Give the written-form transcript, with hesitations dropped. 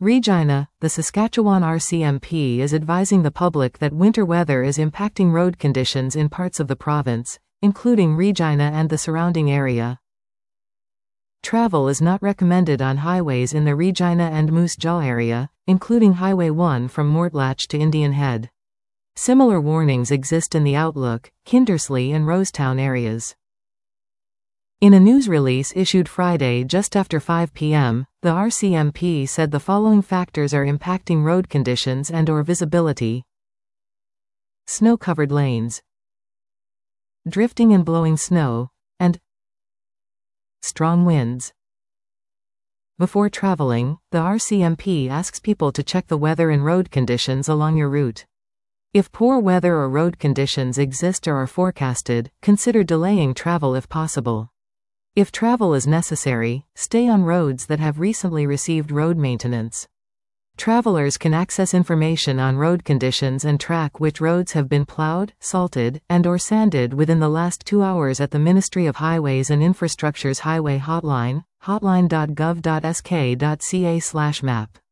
Regina, the Saskatchewan RCMP is advising the public that winter weather is impacting road conditions in parts of the province, including Regina and the surrounding area. Travel is not recommended on highways in the Regina and Moose Jaw area, including Highway 1 from Mortlach to Indian Head. Similar warnings exist in the Outlook, Kindersley and Rosetown areas. In a news release issued Friday just after 5 p.m., the RCMP said the following factors are impacting road conditions and/or visibility: snow-covered lanes, drifting and blowing snow, and strong winds. Before traveling, the RCMP asks people to check the weather and road conditions along your route. If poor weather or road conditions exist or are forecasted, consider delaying travel if possible. If travel is necessary, stay on roads that have recently received road maintenance. Travelers can access information on road conditions and track which roads have been plowed, salted, and/or sanded within the last 2 hours at the Ministry of Highways and Infrastructure's Highway Hotline, hotline.gov.sk.ca/map.